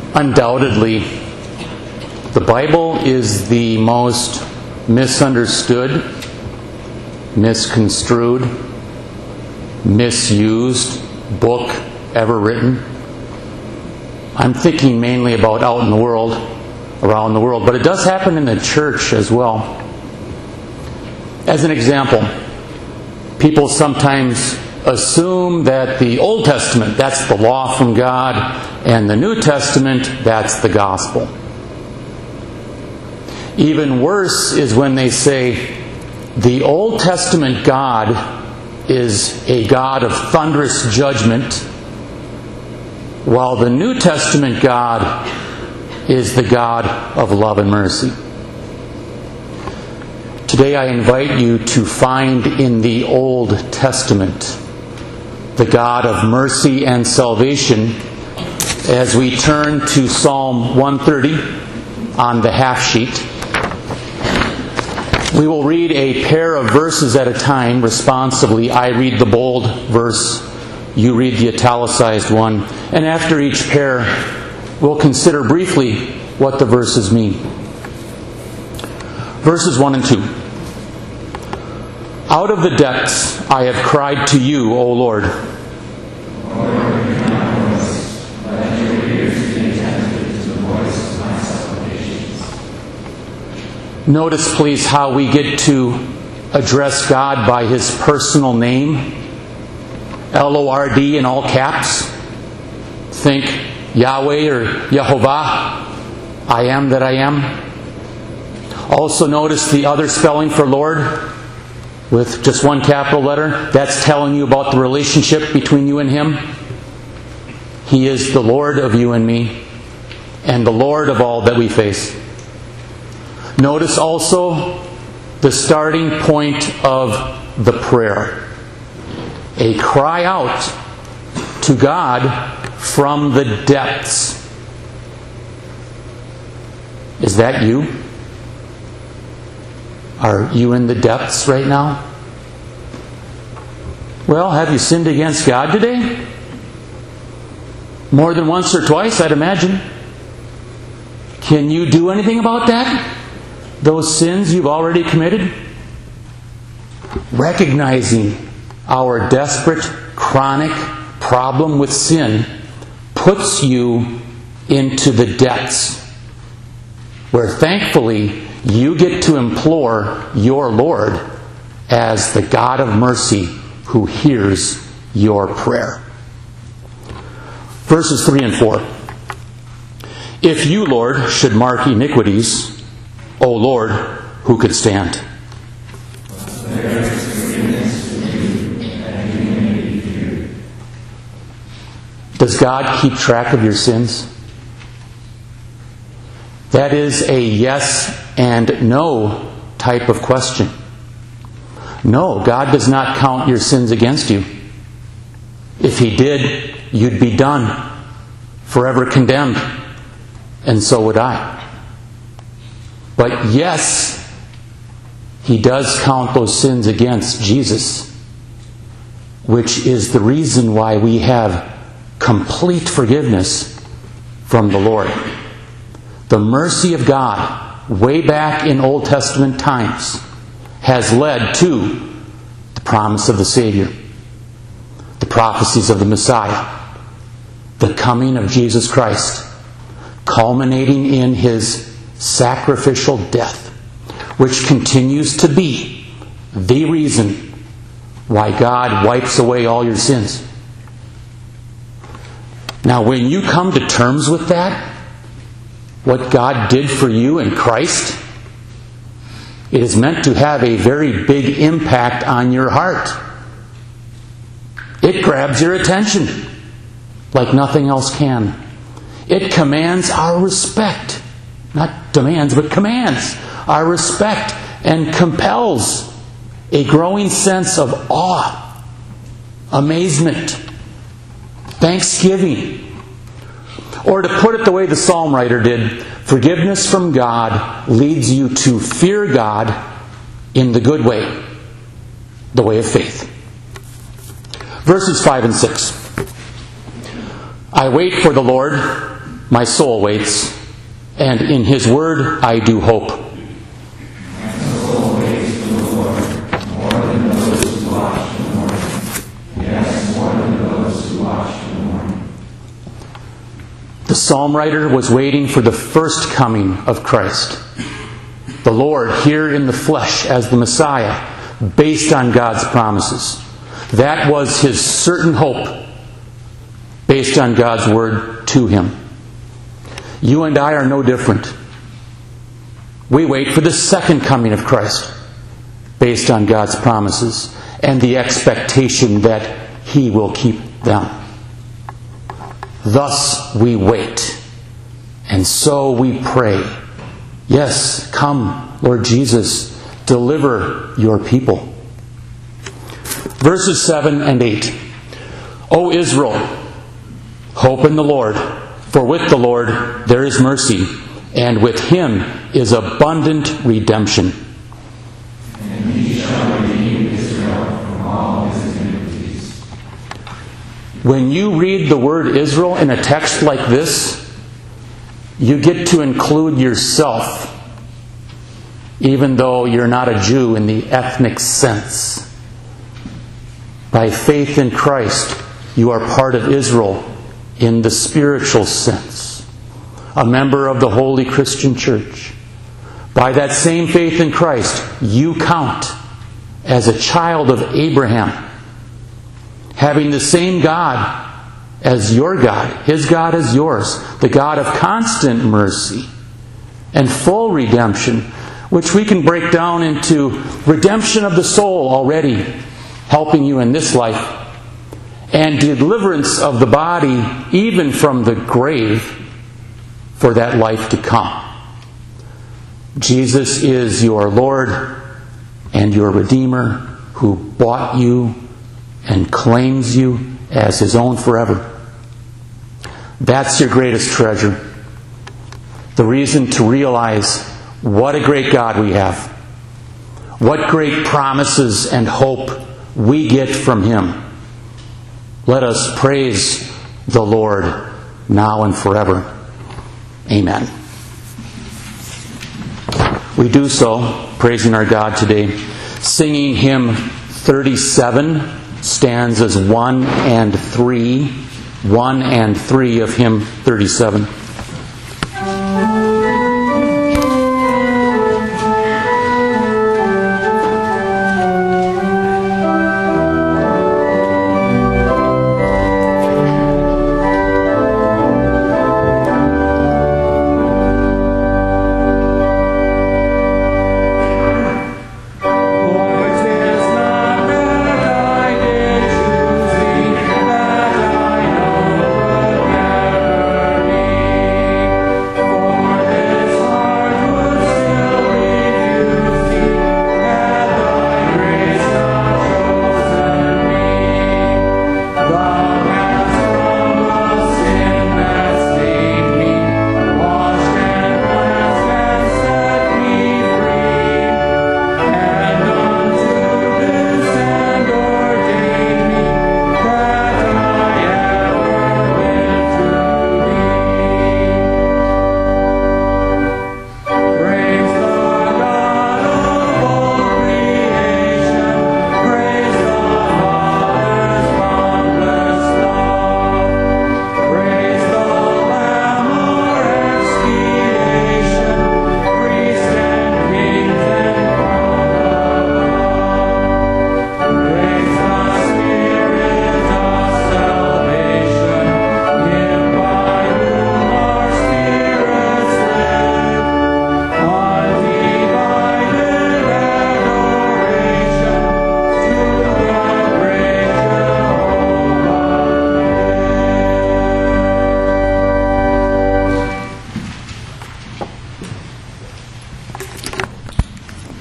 Undoubtedly, the Bible is the most misunderstood, misconstrued, misused book ever written. I'm thinking mainly about out in the world, around the world, but it does happen in the church as well. As an example, people sometimes assume that the Old Testament, that's the law from God, and the New Testament, that's the gospel. Even worse is when they say the Old Testament God is a God of thunderous judgment, while the New Testament God is the God of love and mercy. Today I invite you to find in the Old Testament the God of mercy and salvation as we turn to Psalm 130 on the half sheet. We will read a pair of verses at a time responsibly. I read the bold verse, you read the italicized one, and after each pair we'll consider briefly what the verses mean. Verses 1 and 2. Out of the depths I have cried to you, O Lord. Notice, please, how we get to address God by His personal name. L-O-R-D in all caps. Think Yahweh or Yehovah. I am that I am. Also notice the other spelling for Lord with just one capital letter. That's telling you about the relationship between you and Him. He is the Lord of you and me, and the Lord of all that we face. Notice also the starting point of the prayer. A cry out to God from the depths. Is that you? Are you in the depths right now? Well, have you sinned against God today? More than once or twice, I'd imagine. Can you do anything about that? Those sins you've already committed? Recognizing our desperate, chronic problem with sin puts you into the depths, where thankfully you get to implore your Lord as the God of mercy who hears your prayer. Verses 3 and 4. If you, Lord, should mark iniquities, O Lord, who could stand? Does God keep track of your sins? That is a yes and no type of question. No, God does not count your sins against you. If He did, you'd be done, forever condemned, and so would I. But yes, He does count those sins against Jesus, which is the reason why we have complete forgiveness from the Lord. The mercy of God, way back in Old Testament times, has led to the promise of the Savior, the prophecies of the Messiah, the coming of Jesus Christ, culminating in His sacrificial death, which continues to be the reason why God wipes away all your sins. Now, when you come to terms with that, what God did for you in Christ, it is meant to have a very big impact on your heart. It grabs your attention like nothing else can. It commands our respect. Not demands, but commands our respect and compels a growing sense of awe, amazement, thanksgiving. Or to put it the way the psalm writer did, forgiveness from God leads you to fear God in the good way, the way of faith. Verses 5 and 6. I wait for the Lord. My soul waits, and in His word I do hope. My soul waits for the Lord, more than those who watch the morning. Yes, more than those who watch the morning. The psalm writer was waiting for the first coming of Christ. The Lord here in the flesh as the Messiah, based on God's promises. That was his certain hope, based on God's word to him. You and I are no different. We wait for the second coming of Christ, based on God's promises and the expectation that He will keep them. Thus we wait, and so we pray. Yes, come, Lord Jesus, deliver your people. Verses 7 and 8. O Israel, hope in the Lord, for with the Lord there is mercy, and with Him is abundant redemption. And He shall redeem Israel from all his iniquities. When you read the word Israel in a text like this, you get to include yourself, even though you're not a Jew in the ethnic sense. By faith in Christ, you are part of Israel in the spiritual sense, a member of the Holy Christian Church. By that same faith in Christ, you count as a child of Abraham, having the same God as your God. His God is yours, the God of constant mercy and full redemption, which we can break down into redemption of the soul already, helping you in this life, and deliverance of the body even from the grave for that life to come. Jesus is your Lord and your Redeemer, who bought you and claims you as His own forever. That's your greatest treasure. The reason to realize what a great God we have. What great promises and hope we get from Him. Let us praise the Lord now and forever. Amen. We do so, praising our God today, singing hymn 37, stanzas 1 and 3. 1 and 3 of hymn 37.